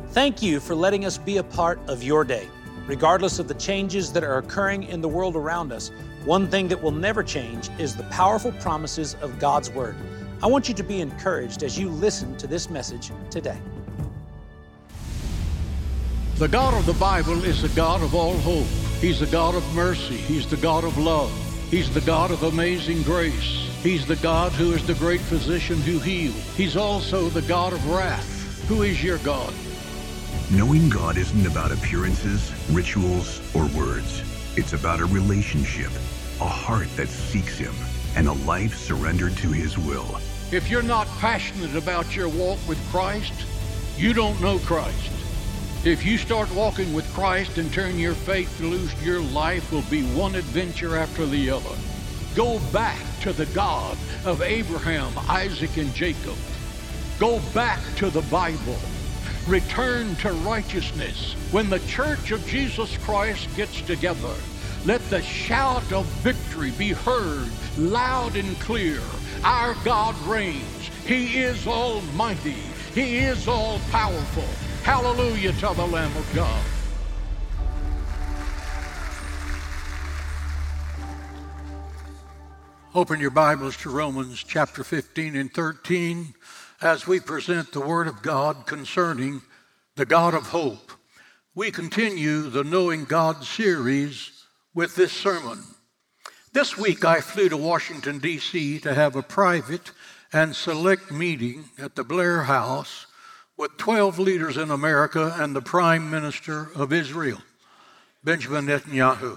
Thank you for letting us be a part of your day. Regardless of the changes that are occurring in the world around us, one thing that will never change is the powerful promises of God's Word. I want you to be encouraged as you listen to this message today. The God of the Bible is the God of all hope. He's the God of mercy. He's the God of love. He's the God of amazing grace. He's the God who is the great physician who heals. He's also the God of wrath. Who is your God? Knowing God isn't about appearances, rituals, or words. It's about a relationship, a heart that seeks Him, and a life surrendered to His will. If you're not passionate about your walk with Christ, you don't know Christ. If you start walking with Christ and turn your faith loose, your life will be one adventure after the other. Go back to the God of Abraham, Isaac, and Jacob. Go back to the Bible. Return to righteousness. When the church of Jesus Christ gets together, let the shout of victory be heard loud and clear. Our God reigns. He is almighty. He is all-powerful. Hallelujah to the Lamb of God. Open your Bibles to Romans chapter 15 and 13 as we present the Word of God concerning the God of hope. We continue the Knowing God series with this sermon. This week I flew to Washington, D.C. to have a private and select meeting at the Blair House with 12 leaders in America and the Prime Minister of Israel, Benjamin Netanyahu.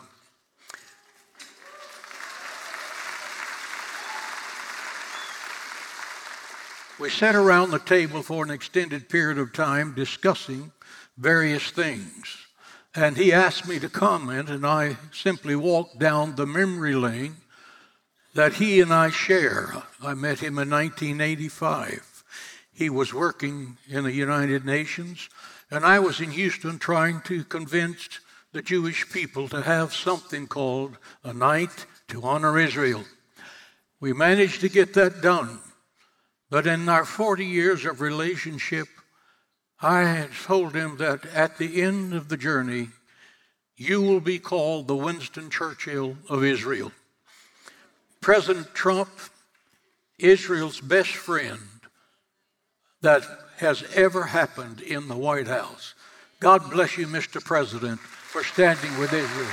We sat around the table for an extended period of time discussing various things. And he asked me to comment, and I simply walked down the memory lane that he and I share. I met him in 1985. He was working in the United Nations, and I was in Houston trying to convince the Jewish people to have something called a night to honor Israel. We managed to get that done. But in our 40 years of relationship, I had told him that at the end of the journey, you will be called the Winston Churchill of Israel. President Trump, Israel's best friend that has ever happened in the White House. God bless you, Mr. President, for standing with Israel.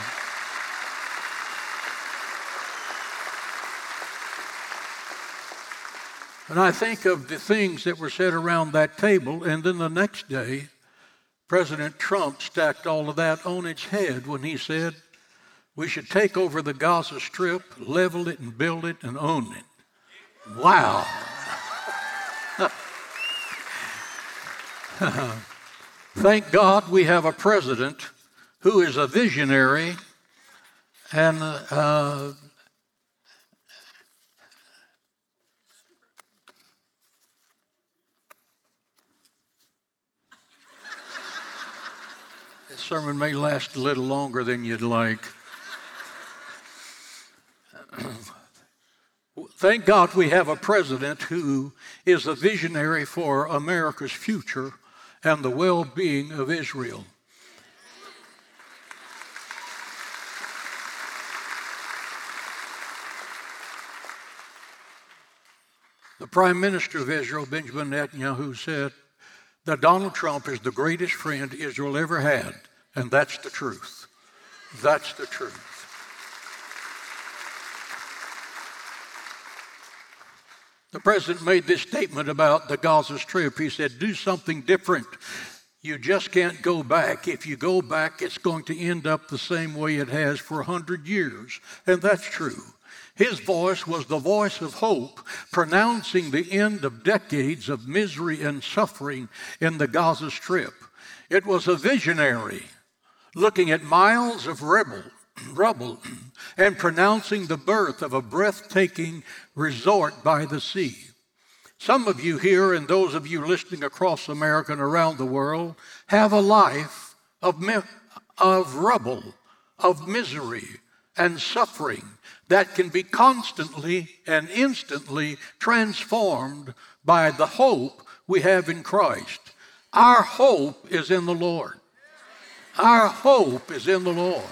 And I think of the things that were said around that table, and then the next day, President Trump stacked all of that on its head when he said, we should take over the Gaza Strip, level it and build it and own it. Wow. Thank God we have a president who is a visionary and this sermon may last a little longer than you'd like. Thank God we have a president who is a visionary for America's future and the well-being of Israel. The Prime Minister of Israel, Benjamin Netanyahu, said that Donald Trump is the greatest friend Israel ever had, and that's the truth. That's the truth. The president made this statement about the Gaza Strip. He said, do something different. You just can't go back. If you go back, it's going to end up the same way it has for 100 years. And that's true. His voice was the voice of hope, pronouncing the end of decades of misery and suffering in the Gaza Strip. It was a visionary, looking at miles of rubble and pronouncing the birth of a breathtaking resort by the sea. Some of you here and those of you listening across America and around the world have a life of rubble, of misery and suffering that can be constantly and instantly transformed by the hope we have in Christ. Our hope is in the Lord. Our hope is in the Lord.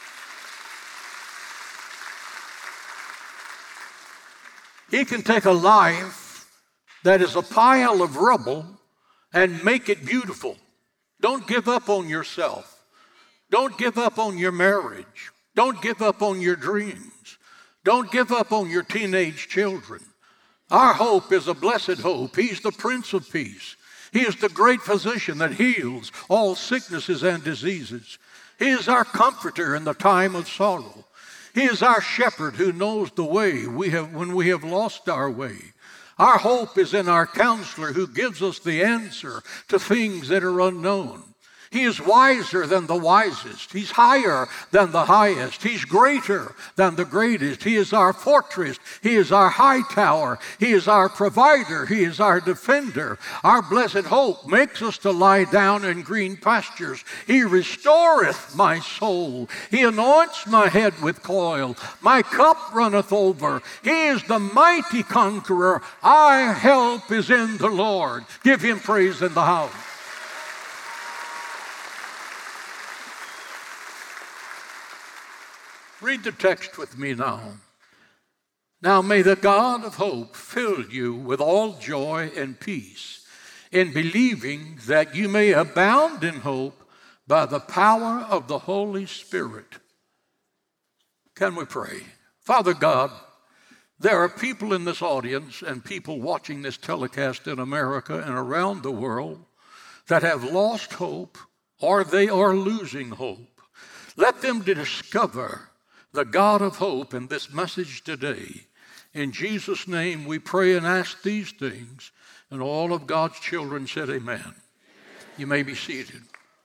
He can take a life that is a pile of rubble and make it beautiful. Don't give up on yourself. Don't give up on your marriage. Don't give up on your dreams. Don't give up on your teenage children. Our hope is a blessed hope. He's the Prince of Peace. He is the great physician that heals all sicknesses and diseases. He is our comforter in the time of sorrow. He is our shepherd who knows the way when we have lost our way. Our hope is in our counselor who gives us the answer to things that are unknown. He is wiser than the wisest. He's higher than the highest. He's greater than the greatest. He is our fortress. He is our high tower. He is our provider. He is our defender. Our blessed hope makes us to lie down in green pastures. He restoreth my soul. He anoints my head with oil. My cup runneth over. He is the mighty conqueror. Our help is in the Lord. Give him praise in the house. Read the text with me now. Now may the God of hope fill you with all joy and peace in believing that you may abound in hope by the power of the Holy Spirit. Can we pray? Father God, there are people in this audience and people watching this telecast in America and around the world that have lost hope or they are losing hope. Let them discover the God of hope in this message today. In Jesus' name we pray and ask these things, and all of God's children said amen. You may be seated.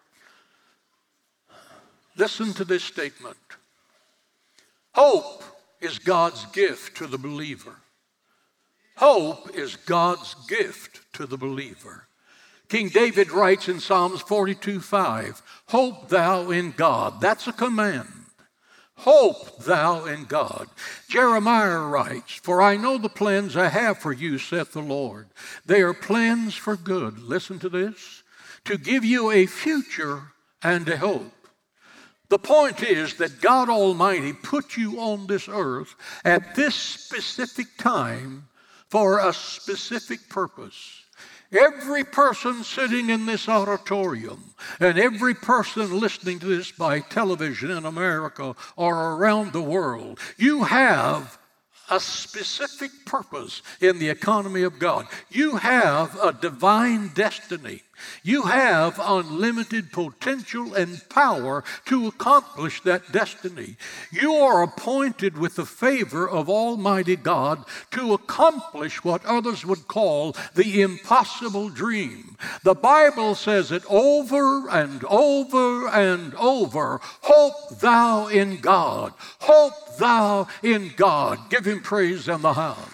Listen to this statement. Hope is God's gift to the believer. Hope is God's gift to the believer. King David writes in Psalms 42:5, hope thou in God. That's a command. Hope thou in God. Jeremiah writes, for I know the plans I have for you, saith the Lord. They are plans for good. Listen to this. To give you a future and a hope. The point is that God Almighty put you on this earth at this specific time for a specific purpose. Every person sitting in this auditorium and every person listening to this by television in America or around the world, you have a specific purpose in the economy of God. You have a divine destiny. You have unlimited potential and power to accomplish that destiny. You are appointed with the favor of Almighty God to accomplish what others would call the impossible dream. The Bible says it over and over and over. Hope thou in God. Hope thou in God. Give him praise in the house.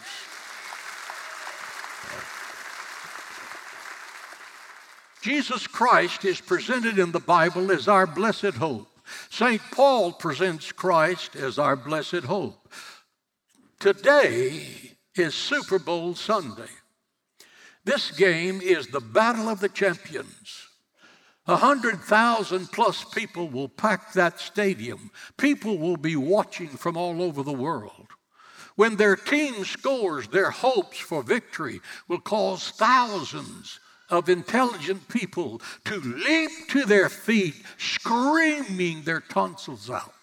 Jesus Christ is presented in the Bible as our blessed hope. St. Paul presents Christ as our blessed hope. Today is Super Bowl Sunday. This game is the battle of the champions. 100,000 plus people will pack that stadium. People will be watching from all over the world. When their team scores, their hopes for victory will cause thousands of intelligent people to leap to their feet, screaming their tonsils out.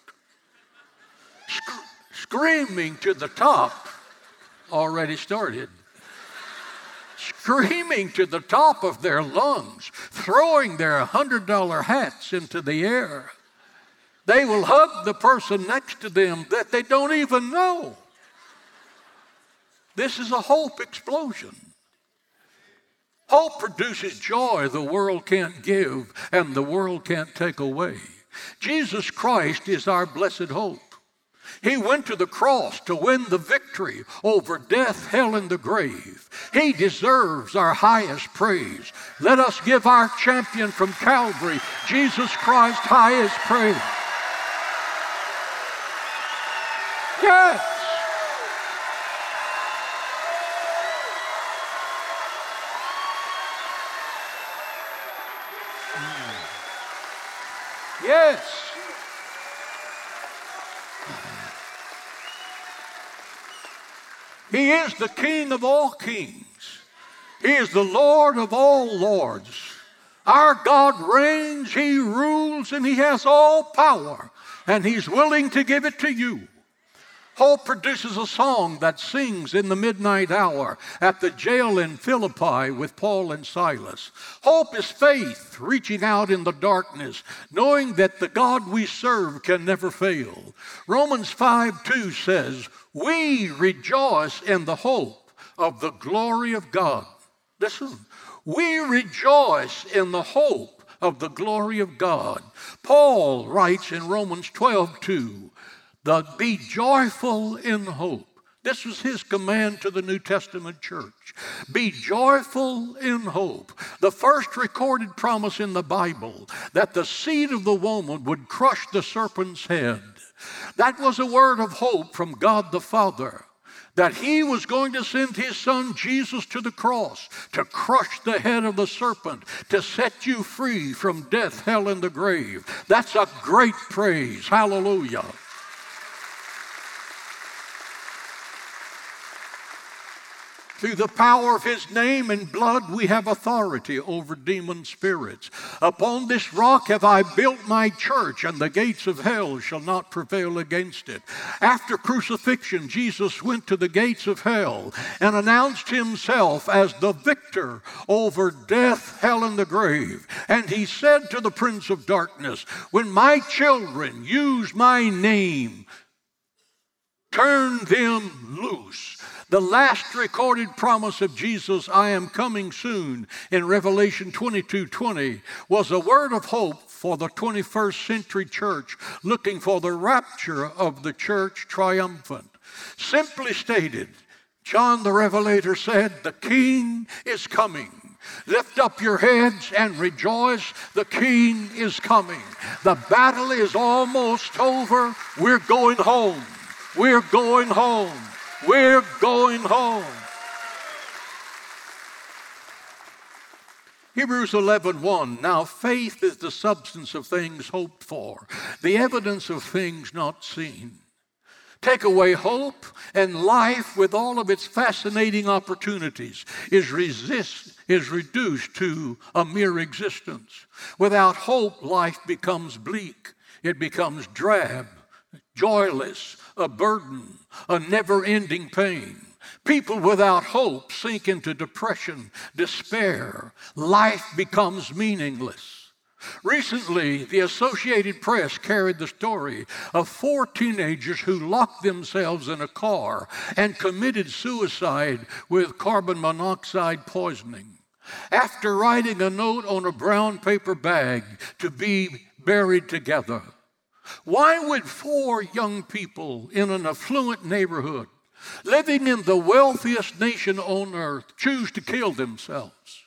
Screaming to the top, already started. Screaming to the top of their lungs, throwing their $100 hats into the air. They will hug the person next to them that they don't even know. This is a hope explosion. Hope produces joy the world can't give and the world can't take away. Jesus Christ is our blessed hope. He went to the cross to win the victory over death, hell, and the grave. He deserves our highest praise. Let us give our champion from Calvary, Jesus Christ, highest praise. Yes. Yes. He is the King of all kings. He is the Lord of all lords. Our God reigns, He rules, and He has all power, and He's willing to give it to you. Hope produces a song that sings in the midnight hour at the jail in Philippi with Paul and Silas. Hope is faith reaching out in the darkness, knowing that the God we serve can never fail. Romans 5:2 says, "We rejoice in the hope of the glory of God." Listen, we rejoice in the hope of the glory of God. Paul writes in Romans 12:2, "Be joyful in hope." This was his command to the New Testament church. Be joyful in hope. The first recorded promise in the Bible that the seed of the woman would crush the serpent's head. That was a word of hope from God the Father, that He was going to send His Son Jesus to the cross to crush the head of the serpent, to set you free from death, hell, and the grave. That's a great praise. Hallelujah. Through the power of His name and blood, we have authority over demon spirits. Upon this rock have I built my church, and the gates of hell shall not prevail against it. After crucifixion, Jesus went to the gates of hell and announced Himself as the victor over death, hell, and the grave. And He said to the prince of darkness, "When my children use my name, turn them loose." The last recorded promise of Jesus, "I am coming soon," in Revelation 22:20, was a word of hope for the 21st century church looking for the rapture of the church triumphant. Simply stated, John the Revelator said, "The King is coming. Lift up your heads and rejoice. The King is coming. The battle is almost over. We're going home. We're going home. We're going home." Hebrews 11:1, "Now faith is the substance of things hoped for, the evidence of things not seen." Take away hope, and life, with all of its fascinating opportunities, is reduced to a mere existence. Without hope, life becomes bleak. It becomes drab, joyless, a burden, a never-ending pain. People without hope sink into depression, despair. Life becomes meaningless. Recently, the Associated Press carried the story of 4 teenagers who locked themselves in a car and committed suicide with carbon monoxide poisoning. After writing a note on a brown paper bag to be buried together. Why would 4 young people in an affluent neighborhood, living in the wealthiest nation on earth, choose to kill themselves?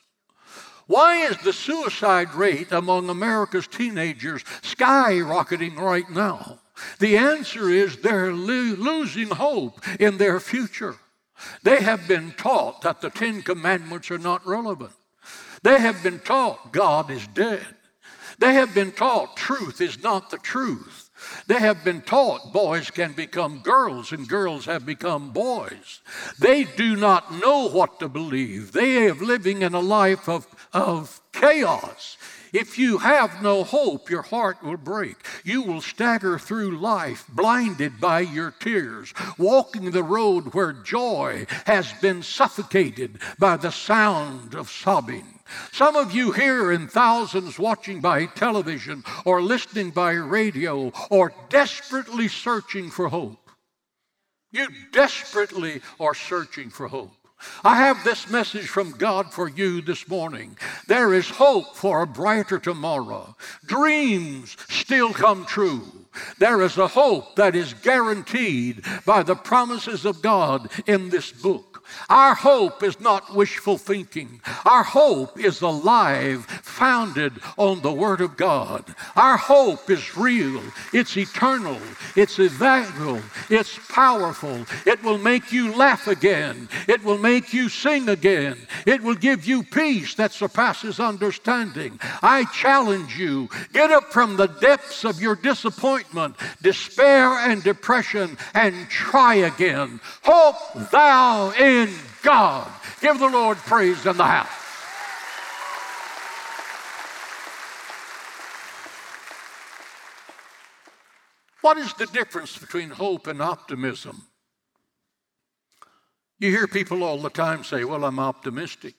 Why is the suicide rate among America's teenagers skyrocketing right now? The answer is they're losing hope in their future. They have been taught that the 10 Commandments are not relevant. They have been taught God is dead. They have been taught truth is not the truth. They have been taught boys can become girls and girls have become boys. They do not know what to believe. They are living in a life of chaos. If you have no hope, your heart will break. You will stagger through life blinded by your tears, walking the road where joy has been suffocated by the sound of sobbing. Some of you here and thousands watching by television or listening by radio or desperately searching for hope. You desperately are searching for hope. I have this message from God for you this morning. There is hope for a brighter tomorrow. Dreams still come true. There is a hope that is guaranteed by the promises of God in this book. Our hope is not wishful thinking. Our hope is alive, founded on the Word of God. Our hope is real. It's eternal. It's evaluable. It's powerful. It will make you laugh again. It will make you sing again. It will give you peace that surpasses understanding. I challenge you, get up from the depths of your disappointment, despair, and depression, and try again. Hope thou in God. Give the Lord praise in the house. What is the difference between hope and optimism? You hear people all the time say, well, I'm optimistic.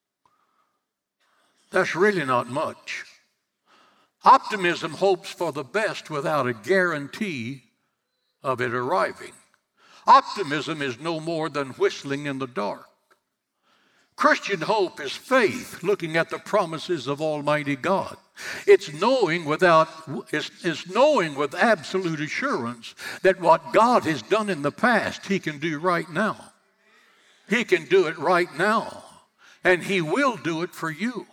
That's really not much. Optimism hopes for the best without a guarantee of it arriving. Optimism is no more than whistling in the dark. Christian hope is faith, looking at the promises of Almighty God. It's knowing with absolute assurance that what God has done in the past, He can do right now. He can do it right now, and He will do it for you.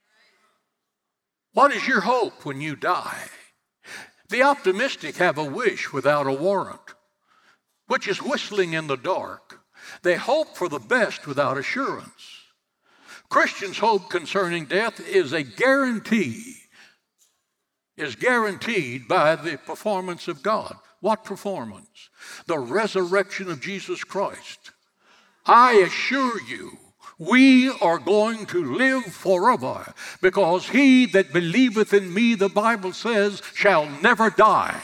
What is your hope when you die? The optimistic have a wish without a warrant, which is whistling in the dark. They hope for the best without assurance. Christians' hope concerning death is guaranteed by the performance of God. What performance? The resurrection of Jesus Christ. I assure you, we are going to live forever, because he that believeth in me, the Bible says, shall never die.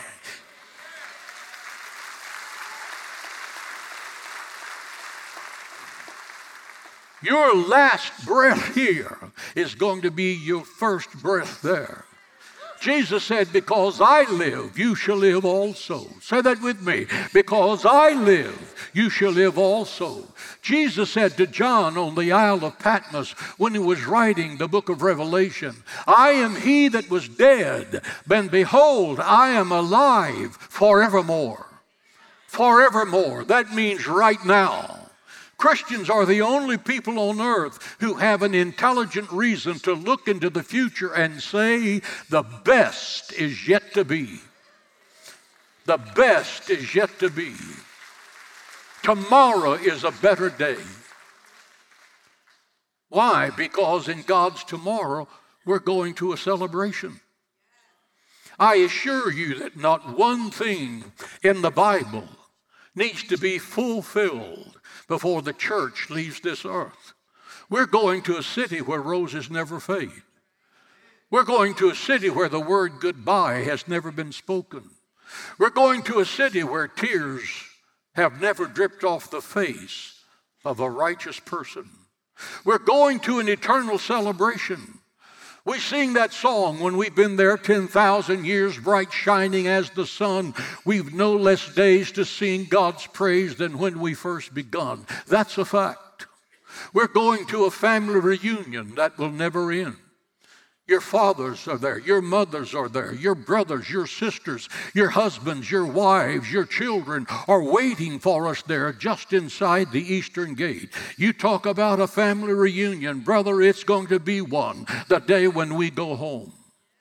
Your last breath here is going to be your first breath there. Jesus said, because I live, you shall live also. Say that with me. Because I live, you shall live also. Jesus said to John on the Isle of Patmos when he was writing the book of Revelation, I am he that was dead, but behold, I am alive forevermore. Forevermore. That means right now. Christians are the only people on earth who have an intelligent reason to look into the future and say, the best is yet to be. The best is yet to be. Tomorrow is a better day. Why? Because in God's tomorrow, we're going to a celebration. I assure you that not one thing in the Bible needs to be fulfilled before the church leaves this earth. We're going to a city where roses never fade. We're going to a city where the word goodbye has never been spoken. We're going to a city where tears have never dripped off the face of a righteous person. We're going to an eternal celebration. We sing that song, when we've been there 10,000 years, bright shining as the sun. We've no less days to sing God's praise than when we first begun. That's a fact. We're going to a family reunion that will never end. Your fathers are there. Your mothers are there. Your brothers, your sisters, your husbands, your wives, your children are waiting for us there just inside the eastern gate. You talk about a family reunion. Brother, it's going to be one the day when we go home.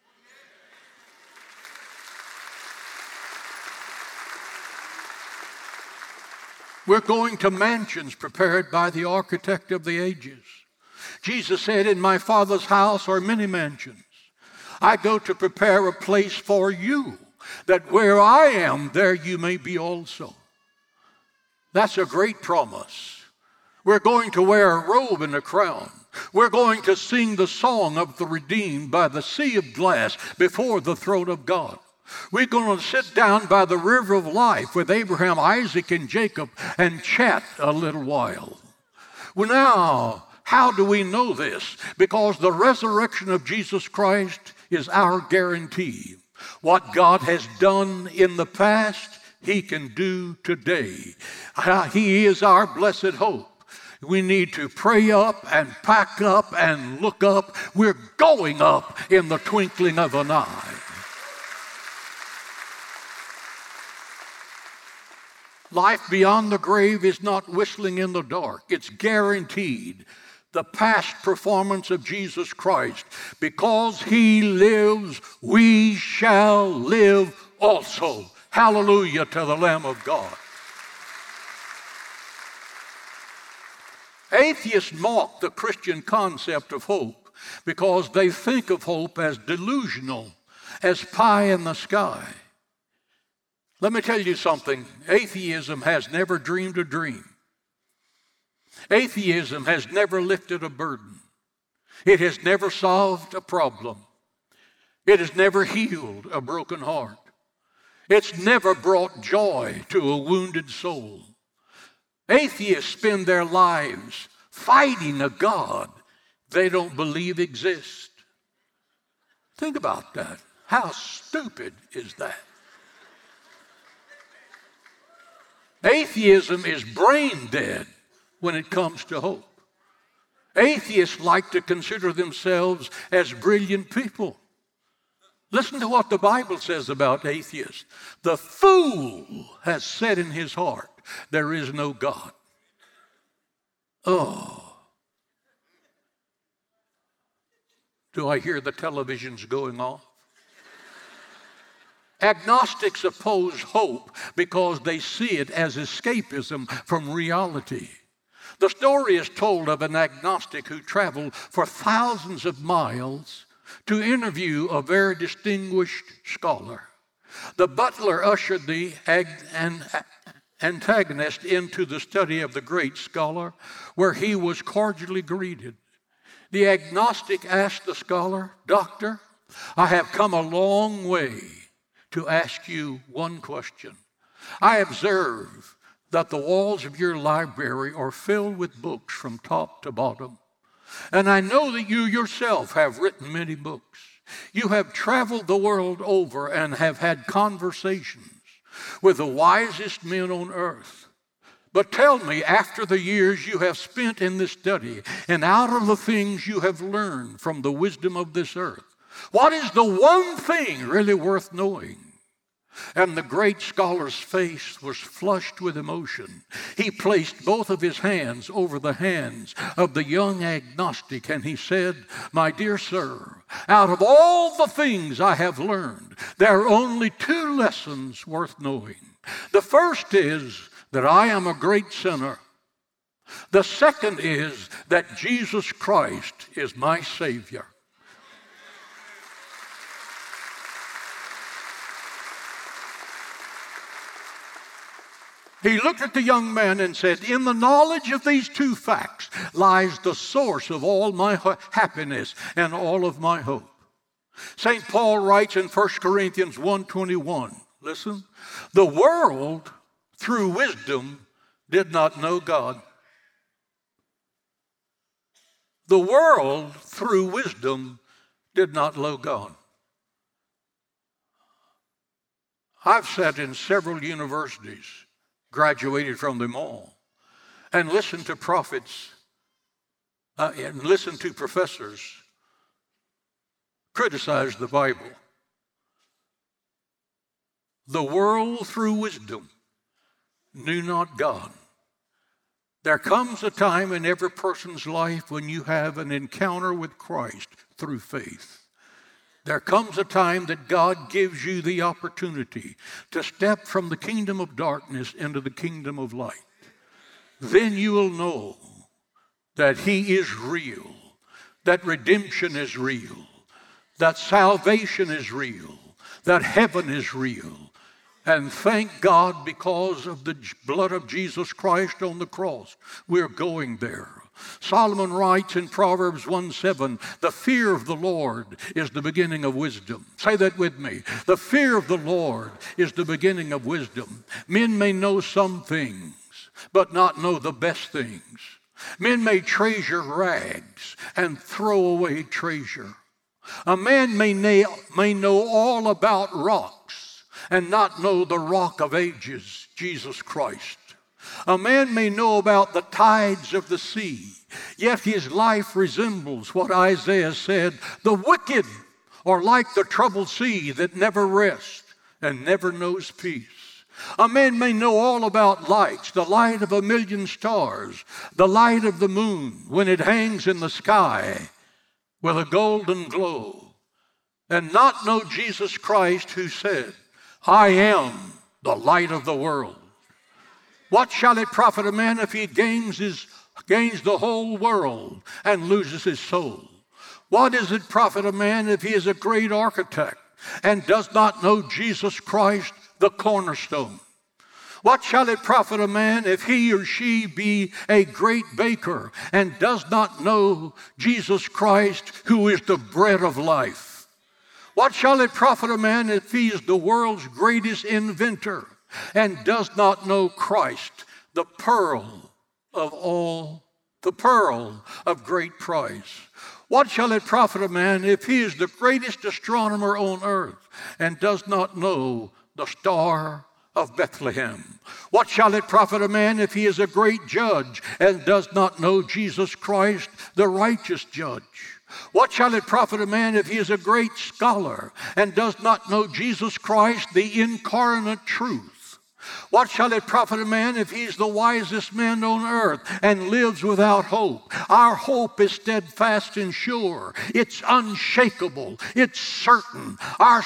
We're going to mansions prepared by the architect of the ages. Jesus said, in my Father's house are many mansions. I go to prepare a place for you, that where I am, there you may be also. That's a great promise. We're going to wear a robe and a crown. We're going to sing the song of the redeemed by the sea of glass before the throne of God. We're going to sit down by the river of life with Abraham, Isaac, and Jacob and chat a little while. Well, now, how do we know this? Because the resurrection of Jesus Christ is our guarantee. What God has done in the past, He can do today. He is our blessed hope. We need to pray up and pack up and look up. We're going up in the twinkling of an eye. Life beyond the grave is not whistling in the dark. It's guaranteed. the past performance of Jesus Christ. Because he lives, we shall live also. Hallelujah to the Lamb of God. Atheists mock the Christian concept of hope because they think of hope as delusional, as pie in the sky. Let me tell you something. Atheism has never dreamed a dream. Atheism has never lifted a burden. It has never solved a problem. It has never healed a broken heart. It's never brought joy to a wounded soul. Atheists spend their lives fighting a God they don't believe exists. Think about that. How stupid is that? Atheism is brain dead when it comes to hope. Atheists like to consider themselves as brilliant people. Listen to what the Bible says about atheists. The fool has said in his heart, there is no God. Oh. Do I hear the televisions going off? Agnostics oppose hope because they see it as escapism from reality. The story is told of an agnostic who traveled for thousands of miles to interview a very distinguished scholar. The butler ushered the antagonist into the study of the great scholar, where he was cordially greeted. The agnostic asked the scholar, "Doctor, I have come a long way to ask you one question. I observe that the walls of your library are filled with books from top to bottom. And I know that you yourself have written many books. You have traveled the world over and have had conversations with the wisest men on earth. But tell me, after the years you have spent in this study, and out of the things you have learned from the wisdom of this earth, what is the one thing really worth knowing?" And the great scholar's face was flushed with emotion. He placed both of his hands over the hands of the young agnostic, and he said, "My dear sir, out of all the things I have learned, there are only two lessons worth knowing. The first is that I am a great sinner. The second is that Jesus Christ is my Savior." He looked at the young man and said, "In the knowledge of these two facts lies the source of all my happiness and all of my hope." St. Paul writes in 1 Corinthians 1:21, listen, "The world through wisdom did not know God." The world through wisdom did not know God. I've sat in several universities, graduated from them all, and listened to prophets and listened to professors criticize the Bible. The world through wisdom knew not God. There comes a time in every person's life when you have an encounter with Christ through faith. There comes a time that God gives you the opportunity to step from the kingdom of darkness into the kingdom of light. Then you will know that He is real, that redemption is real, that salvation is real, that heaven is real. And thank God, because of the blood of Jesus Christ on the cross, we're going there. Solomon writes in Proverbs 1:7, "The fear of the Lord is the beginning of wisdom." Say that with me. The fear of the Lord is the beginning of wisdom. Men may know some things, but not know the best things. Men may treasure rags and throw away treasure. A man may know all about rocks and not know the rock of ages, Jesus Christ. A man may know about the tides of the sea, yet his life resembles what Isaiah said, "The wicked are like the troubled sea that never rests and never knows peace." A man may know all about lights, the light of a million stars, the light of the moon when it hangs in the sky with a golden glow, and not know Jesus Christ who said, I am the light of the world. What shall it profit a man if he gains the whole world and loses his soul? What does it profit a man if he is a great architect and does not know Jesus Christ, the cornerstone? What shall it profit a man if he or she be a great baker and does not know Jesus Christ, who is the bread of life? What shall it profit a man if he is the world's greatest inventor and does not know Christ, the pearl of great price? What shall it profit a man if he is the greatest astronomer on earth and does not know the star of Bethlehem? What shall it profit a man if he is a great judge and does not know Jesus Christ, the righteous judge? What shall it profit a man if he is a great scholar and does not know Jesus Christ, the incarnate truth? What shall it profit a man if he's the wisest man on earth and lives without hope? Our hope is steadfast and sure. It's unshakable. It's certain. Our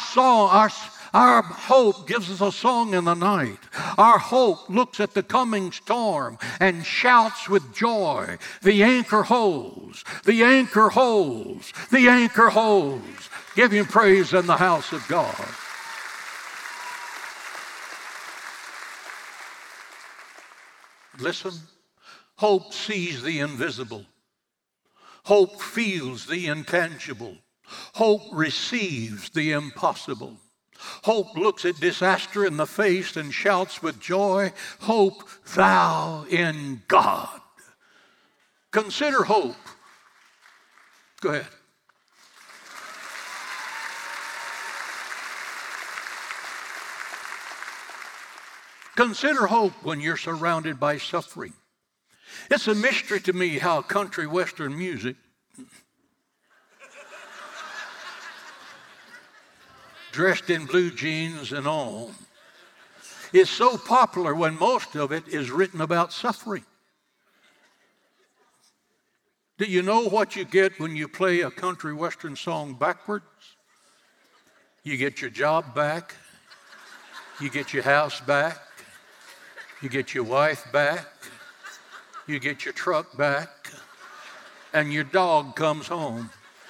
hope gives us a song in the night. Our hope looks at the coming storm and shouts with joy, the anchor holds, the anchor holds, the anchor holds. Give him praise in the house of God. Listen, hope sees the invisible. Hope feels the intangible. Hope receives the impossible. Hope looks at disaster in the face and shouts with joy, hope thou in God. Consider hope. Go ahead. Consider hope when you're surrounded by suffering. It's a mystery to me how country western music dressed in blue jeans and all is so popular when most of it is written about suffering. Do you know what you get when you play a country western song backwards? You get your job back. You get your house back. You get your wife back. You get your truck back. And your dog comes home.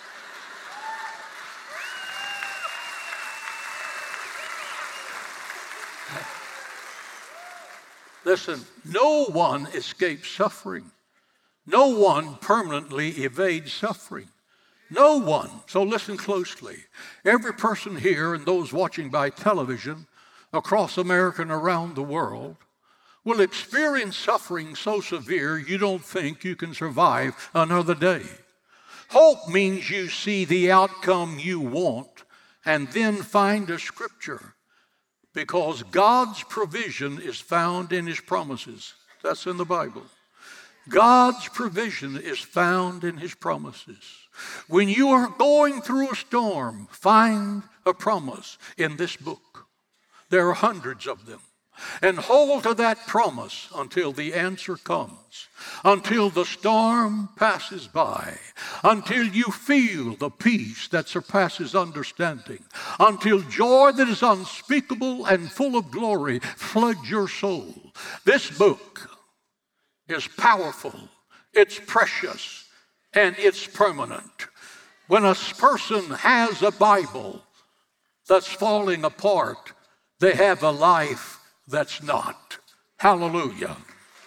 Listen, no one escapes suffering. No one permanently evades suffering. No one. So listen closely. Every person here and those watching by television across America and around the world will experience suffering so severe you don't think you can survive another day. Hope means you see the outcome you want and then find a scripture, because God's provision is found in his promises. That's in the Bible. God's provision is found in his promises. When you are going through a storm, find a promise in this book. There are hundreds of them. And hold to that promise until the answer comes, until the storm passes by, until you feel the peace that surpasses understanding, until joy that is unspeakable and full of glory floods your soul. This book is powerful, it's precious, and it's permanent. When a person has a Bible that's falling apart, they have a life that's not. Hallelujah.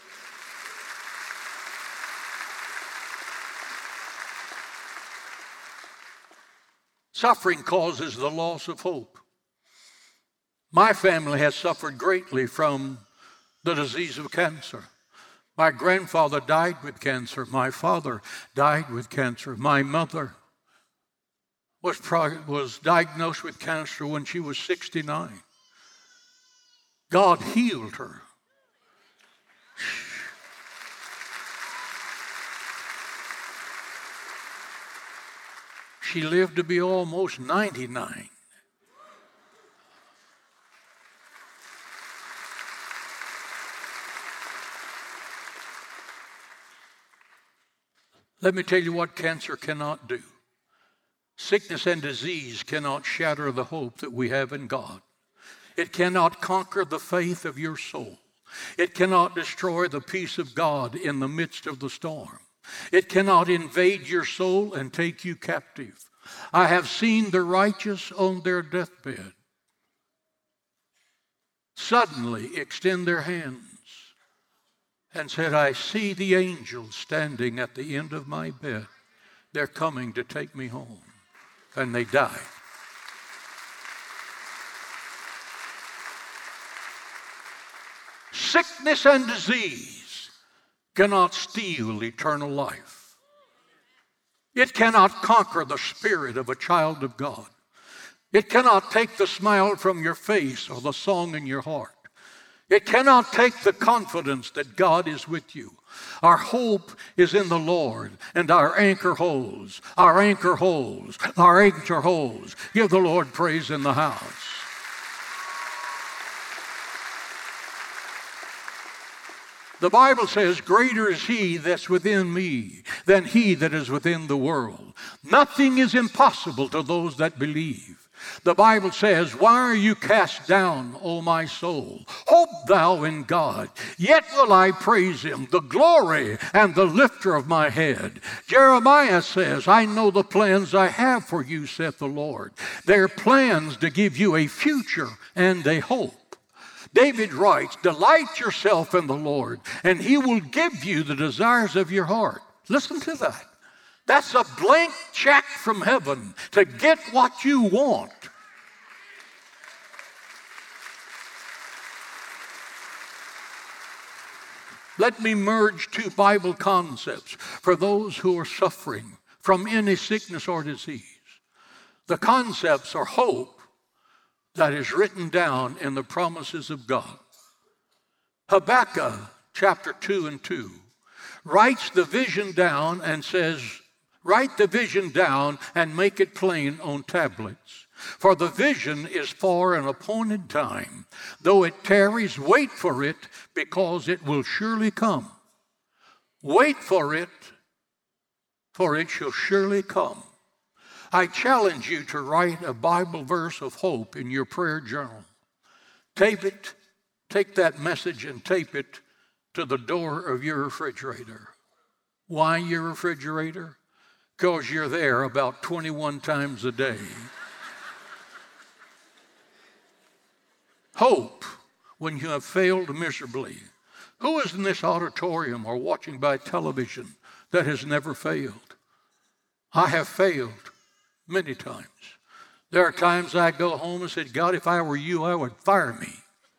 Suffering causes the loss of hope. My family has suffered greatly from the disease of cancer. My grandfather died with cancer. My father died with cancer. My mother was diagnosed with cancer when she was 69. God healed her. She lived to be almost 99. Let me tell you what cancer cannot do. Sickness and disease cannot shatter the hope that we have in God. It cannot conquer the faith of your soul. It cannot destroy the peace of God in the midst of the storm. It cannot invade your soul and take you captive. I have seen the righteous on their deathbed suddenly extend their hands and said, I see the angels standing at the end of my bed. They're coming to take me home. And they died. Sickness and disease cannot steal eternal life. It cannot conquer the spirit of a child of God. It cannot take the smile from your face or the song in your heart. It cannot take the confidence that God is with you. Our hope is in the Lord, and our anchor holds, our anchor holds, our anchor holds. Give the Lord praise in the house. The Bible says, greater is he that's within me than he that is within the world. Nothing is impossible to those that believe. The Bible says, why are you cast down, O my soul? Hope thou in God. Yet will I praise him, the glory and the lifter of my head. Jeremiah says, I know the plans I have for you, saith the Lord. They're plans to give you a future and a hope. David writes, delight yourself in the Lord, and he will give you the desires of your heart. Listen to that. That's a blank check from heaven to get what you want. Let me merge two Bible concepts for those who are suffering from any sickness or disease. The concepts are hope that is written down in the promises of God. Habakkuk chapter 2 and 2 writes the vision down and says, write the vision down and make it plain on tablets. For the vision is for an appointed time. Though it tarries, wait for it, because it will surely come. Wait for it shall surely come. I challenge you to write a Bible verse of hope in your prayer journal. Tape it, take that message and tape it to the door of your refrigerator. Why your refrigerator? Because you're there about 21 times a day. Hope when you have failed miserably. Who is in this auditorium or watching by television that has never failed? I have failed many times. There are times I go home and say, God, if I were you, I would fire me.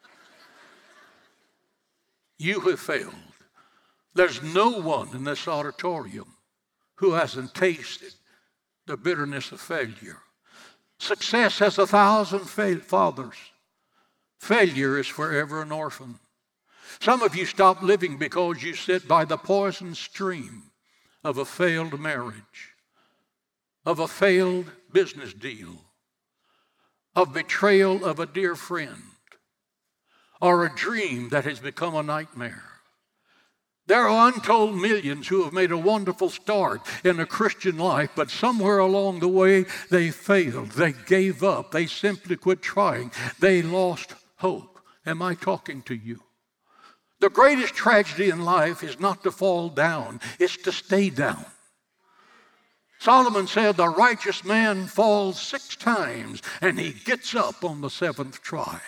You have failed. There's no one in this auditorium who hasn't tasted the bitterness of failure. Success has 1,000 fathers. Failure is forever an orphan. Some of you stop living because you sit by the poison stream of a failed marriage, of a failed business deal, of betrayal of a dear friend, or a dream that has become a nightmare. There are untold millions who have made a wonderful start in a Christian life, but somewhere along the way they failed. They gave up. They simply quit trying. They lost hope. Am I talking to you? The greatest tragedy in life is not to fall down, it's to stay down. Solomon said the righteous man falls 6 times and he gets up on the 7th try.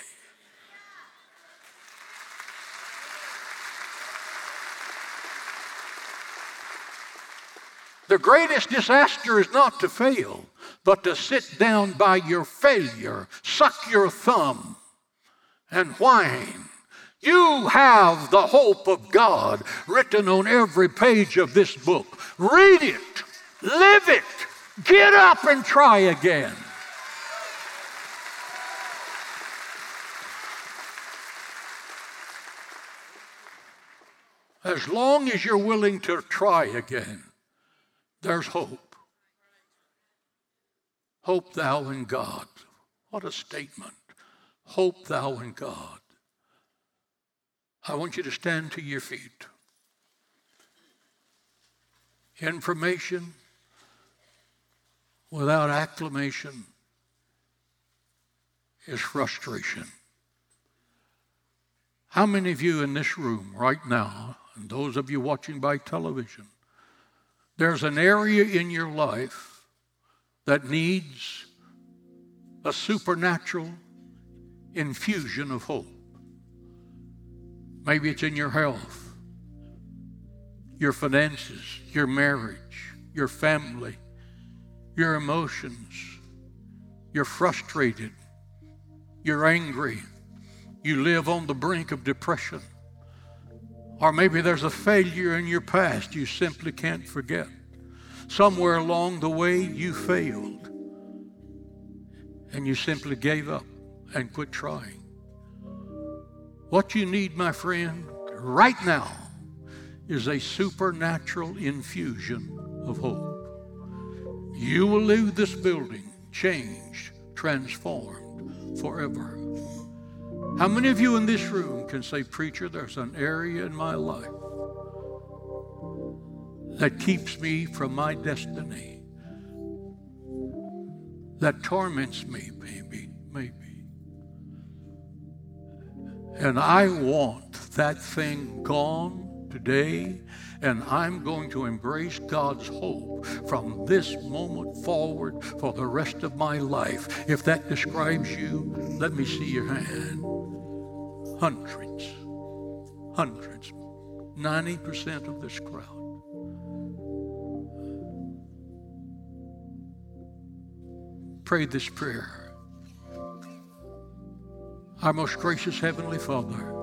The greatest disaster is not to fail, but to sit down by your failure, suck your thumb, and whine. You have the hope of God written on every page of this book. Read it, live it, get up and try again. As long as you're willing to try again, there's hope. Hope thou in God. What a statement. Hope thou in God. I want you to stand to your feet. Information without acclamation is frustration. How many of you in this room right now, and those of you watching by television, there's an area in your life that needs a supernatural infusion of hope? Maybe it's in your health, your finances, your marriage, your family, your emotions. You're frustrated. You're angry. You live on the brink of depression. Or maybe there's a failure in your past you simply can't forget. Somewhere along the way you failed and you simply gave up and quit trying. What you need, my friend, right now is a supernatural infusion of hope. You will leave this building changed, transformed forever. How many of you in this room can say, preacher, there's an area in my life that keeps me from my destiny, that torments me, maybe. And I want that thing gone today, and I'm going to embrace God's hope from this moment forward for the rest of my life. If that describes you, let me see your hand. Hundreds, 90% of this crowd. Pray this prayer. Our most gracious Heavenly Father,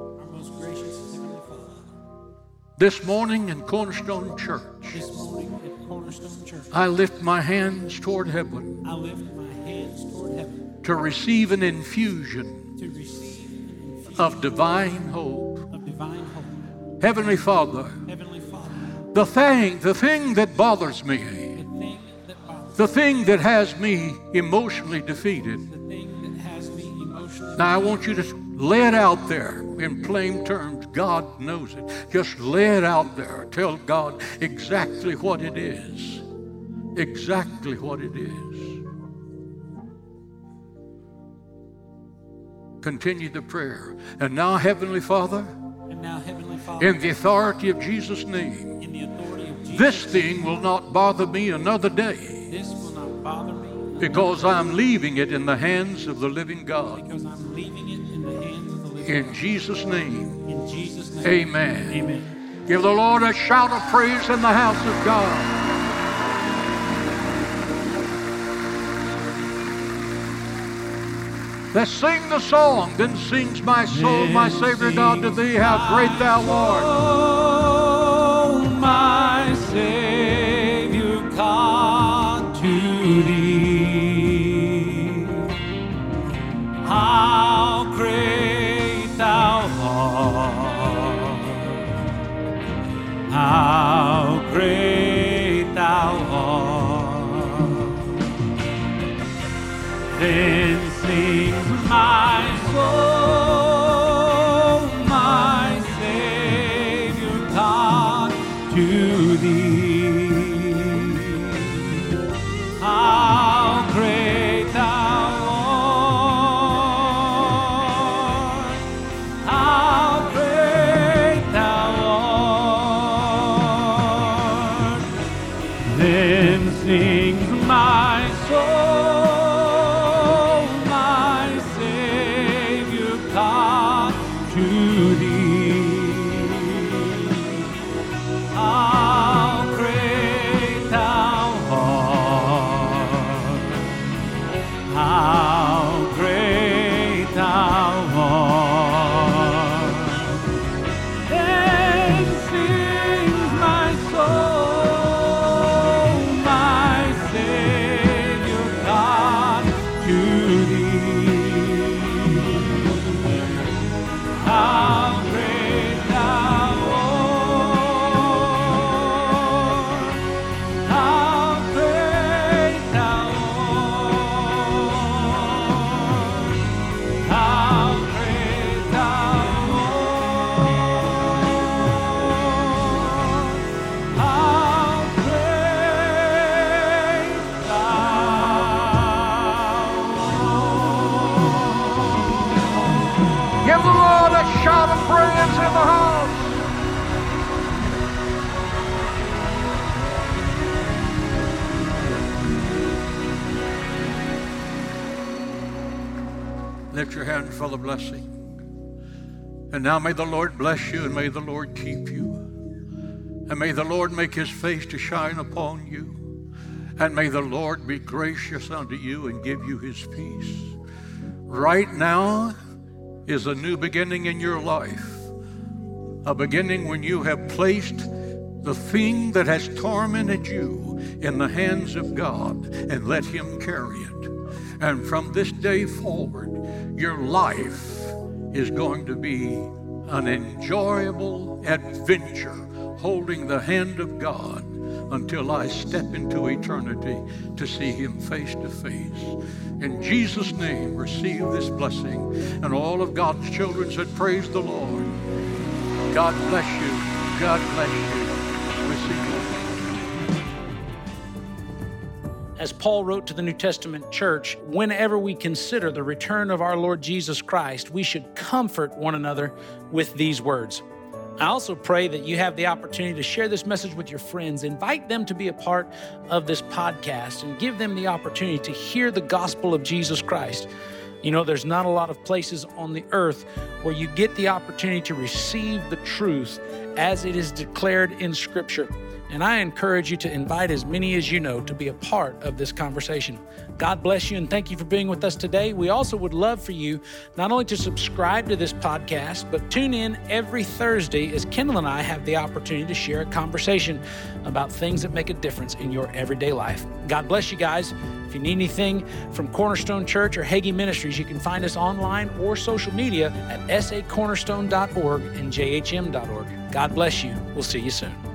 this morning in Cornerstone Church, I lift my hands toward heaven to receive an infusion of divine hope. Heavenly Father, the thing that bothers me, the thing that has me emotionally defeated, now I want you to lay it out there in plain terms. God knows it. Just lay it out there. Tell God exactly what it is. Exactly what it is. Continue the prayer. And now, Heavenly Father, in the authority of Jesus' name, this thing will not bother me another day. Because I'm leaving it in the hands of the living God. In Jesus' name. Amen. Amen. Give the Lord a shout of praise in the house of God. Let's sing the song. Then sings my soul, my Savior God, to thee, how great thou art. Oh, my Savior God, to thee, how great thou art, how great thou art. Then sings my soul, my Savior God, to thee, how great thou art, how great thou art. Then sings my soul, my Savior God, to thee, how great thou art, how great thou art. Then sings my soul, my Savior God, to thee, how great thou art, how great thou art. hands in the house. Lift your hand for the blessing. And now may the Lord bless you, and may the Lord keep you. And may the Lord make his face to shine upon you. And may the Lord be gracious unto you and give you his peace. Right now is a new beginning in your life. A beginning when you have placed the thing that has tormented you in the hands of God and let him carry it. And from this day forward, your life is going to be an enjoyable adventure, holding the hand of God until I step into eternity to see him face to face. In Jesus' name, receive this blessing. And all of God's children said, praise the Lord. God bless you. God bless you. Receive it. As Paul wrote to the New Testament church, whenever we consider the return of our Lord Jesus Christ, we should comfort one another with these words. I also pray that you have the opportunity to share this message with your friends. Invite them to be a part of this podcast and give them the opportunity to hear the gospel of Jesus Christ. You know, there's not a lot of places on the earth where you get the opportunity to receive the truth as it is declared in Scripture. And I encourage you to invite as many as you know to be a part of this conversation. God bless you, and thank you for being with us today. We also would love for you not only to subscribe to this podcast, but tune in every Thursday as Kendall and I have the opportunity to share a conversation about things that make a difference in your everyday life. God bless you guys. If you need anything from Cornerstone Church or Hagee Ministries, you can find us online or social media at sacornerstone.org and jhm.org. God bless you. We'll see you soon.